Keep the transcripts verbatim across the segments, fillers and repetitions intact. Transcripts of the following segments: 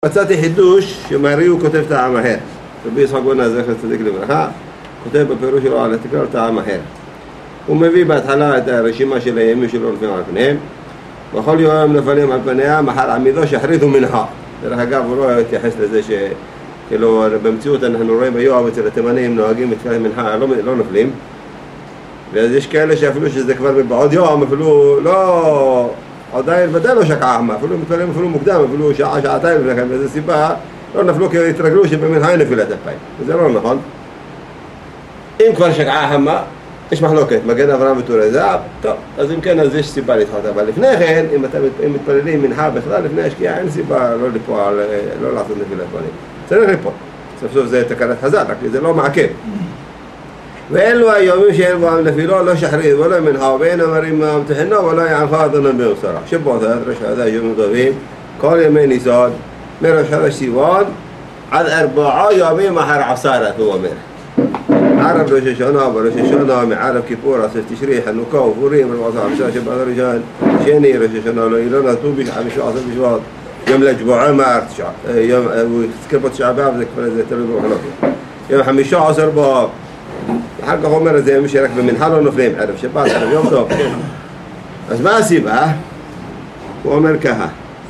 מצאתי חידוש שמרי הוא כותב טעם אחר. רבי יצחק בן זכר צדיק לברכה כותב בפירוש שלו על התקרא טעם אחר. הוא מביא בהתחלה את הרשימה של הימים שלו נופלים על פניהם, וכל יום נופלים על פניהם מחר עמידו שחרית ומנחה. דרך אגב הוא לא התייחס לזה שכאילו במציאות אנחנו רואים ביואב אצל התימנים נוהגים בתפילת מנחה לא, לא נופלים, ואז יש כאלה שאפילו שזה כבר בעוד יום אפילו לא עדיין ודאי לא שקעה עמה, אפילו מתפללים אפילו מוקדם, אפילו שעה, שעתיים לפני כן, באיזו סיבה לא נפלו כי התרגלו שבמנחה אין נפילת אפיים, וזה לא נכון. אם כבר שקעה עמה, יש מחלוקת, מגן אברהם וטורי זהב, טוב, אז אם כן, אז יש סיבה לדחות, אבל לפני כן, אם אתם מתפללים מנחה בכלל לפני השקיעה, אין סיבה לא לפועל, לא לעשות נפילת פנים, צריך לפועל, סוף סוף זה תקנת חז"ל, רק זה לא מעכב. ואלו היומים שאין בהם נפילו לא שחרית ולא מנחה ואין אמרים מהמתחנו ולא יענך אדוני באוסרה. שבועתת ראש חודש יומים טובים, כל ימי ניסן, מראש חודש סיוון עד ארבעה ימים אחר עשרת, הוא אומר. ערב ראש השנה וראש השנה מערב כיפור, עשרת תשרי, חנוכה ופורים, רבע עשרה חמישה שבעת הראשון, שני ראש השנה לא אילון, ט"ו חמישה עשר בשבט, יום לשבועיים מער תשעה, יום, הוא הזכיר פה תשעה באב, זה כבר זה תלוי במחלוקת. יום חמישה עשר באב, אחר כך אומר את זה מי שרק במנחה לא נופלים, ערב שבת, ערב יום טוב, כן. אז מה הסיבה? הוא אומר ככה,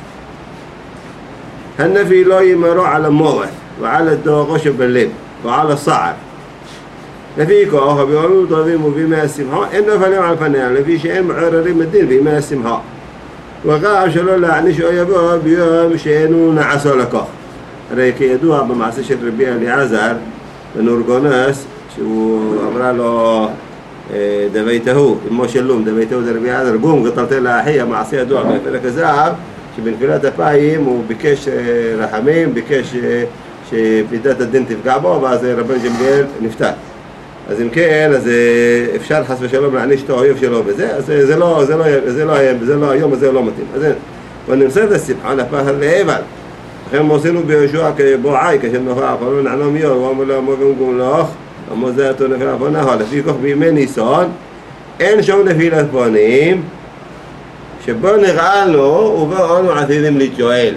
הנפי לא ימרו על המוות ועל הדוגו שבלב ועל הסער. לפי כוח ביומים טובים ובימי השמחה אין נופלים על פניה, לפי שאין מעוררים הדין בימי השמחה. וגם שלא להעניש אויבו ביום שאינו נעשו לכך. הרי כידוע במעשה של רבי אליעזר בן אורגונוס, שהוא אמרה לו דביתהו, אמו של לום, דביתהו זה רבי אליעזר, גום גטלתי לאחי, המעשה ידוע בפרק הזהב, שבנפילת אפיים הוא ביקש רחמים, ביקש שפידת הדין תפגע בו, ואז רבן גמליאל נפטר. אז אם כן, אז אפשר חס ושלום להעניש את האויב שלו בזה, אז זה לא, זה לא, זה לא, זה לא, היום הזה לא מתאים. אז ונמסר את השמחה לפחד לאבל. לכן מוסינו ביהושע כבועי, כשנוכח, פנו נענום יור, הוא אמר לו, אמרו גום לך, אמרו זה אותו נפילה פונה, לפי כך בימי ניסן, אין שום נפילת פנים, שבו נראה לו, ובו אנו עתידים להתשואל.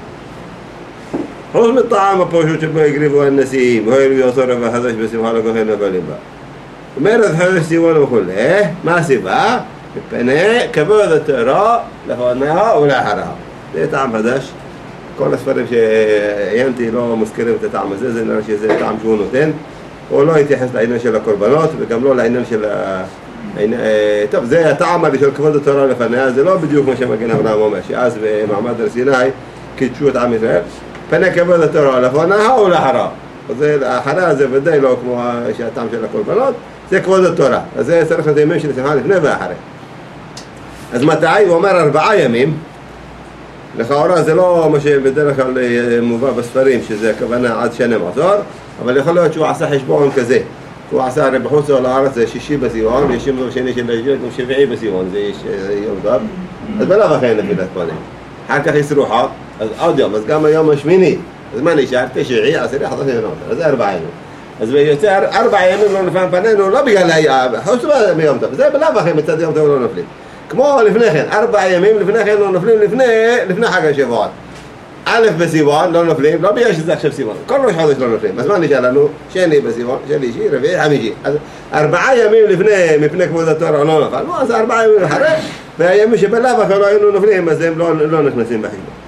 חוץ מטעם הפשוט שבו הקריבו הנשיאים, והואילו יעשו רבע חדש בשמחה לכוחן נפלים בה. אומרת חדש סיוון וכו', מה הסיבה? מפני כבוד התורה לפניה ולאחריה. זה טעם חדש. כל הספרים שעיינתי לא מזכירים את הטעם הזה, זה נראה שזה טעם שהוא נותן. הוא לא התייחס לעניין של הקורבנות וגם לא לעניין של ה... טוב, זה הטעם של כבוד התורה לפניה, זה לא בדיוק מה שמגן אברהם אומר, שאז במעמד הר סיני קידשו את עם ישראל. פני כבוד התורה לפניה ולאחריה. אחריה זה ודאי לא כמו שהטעם של הקורבנות, זה כבוד התורה. אז זה צריך להיות ימים של שמחה לפני ואחרי. אז מתי? הוא אומר ארבעה ימים. לכאורה זה לא מה שבדרך כלל מובא בספרים, שזה הכוונה עד שנים עשור, אבל יכול להיות שהוא עשה חשבון כזה. הוא עשה הרי בחוץ לארץ זה שישי בסיוון, ויש יום שני של ההיג'רית ושבעי בסיוון, זה יום טוב. אז בלאו הכי נפילת פנים. אחר כך יסרוחה, אז עוד יום, אז גם היום השמיני. אז מה נשאר? תשעי, עשירי, חדש יום, אז זה ארבעה ימים. אז יוצא ארבעה ימים לא נפלם פנינו, לא בגלל חוץ מיום טוב, זה בלאו הכי מצד יום טוב לא נפלים. כמו לפני כן, ארבעה ימים לפני כן לא נופלים לפני, לפני חג השבועות. א' בסיוון לא נופלים, לא בגלל שזה עכשיו סיוון, כל ראש חודש לא נופלים. אז מה נשאר לנו? שני בסיוון, שלישי, רביעי, חמישי. אז ארבעה ימים לפני, מפני כבוד התורה לא נפל. אז ארבעה ימים אחרי, והימים שבלאו הכי לא היינו נופלים, אז הם לא, לא נכנסים בחשבון.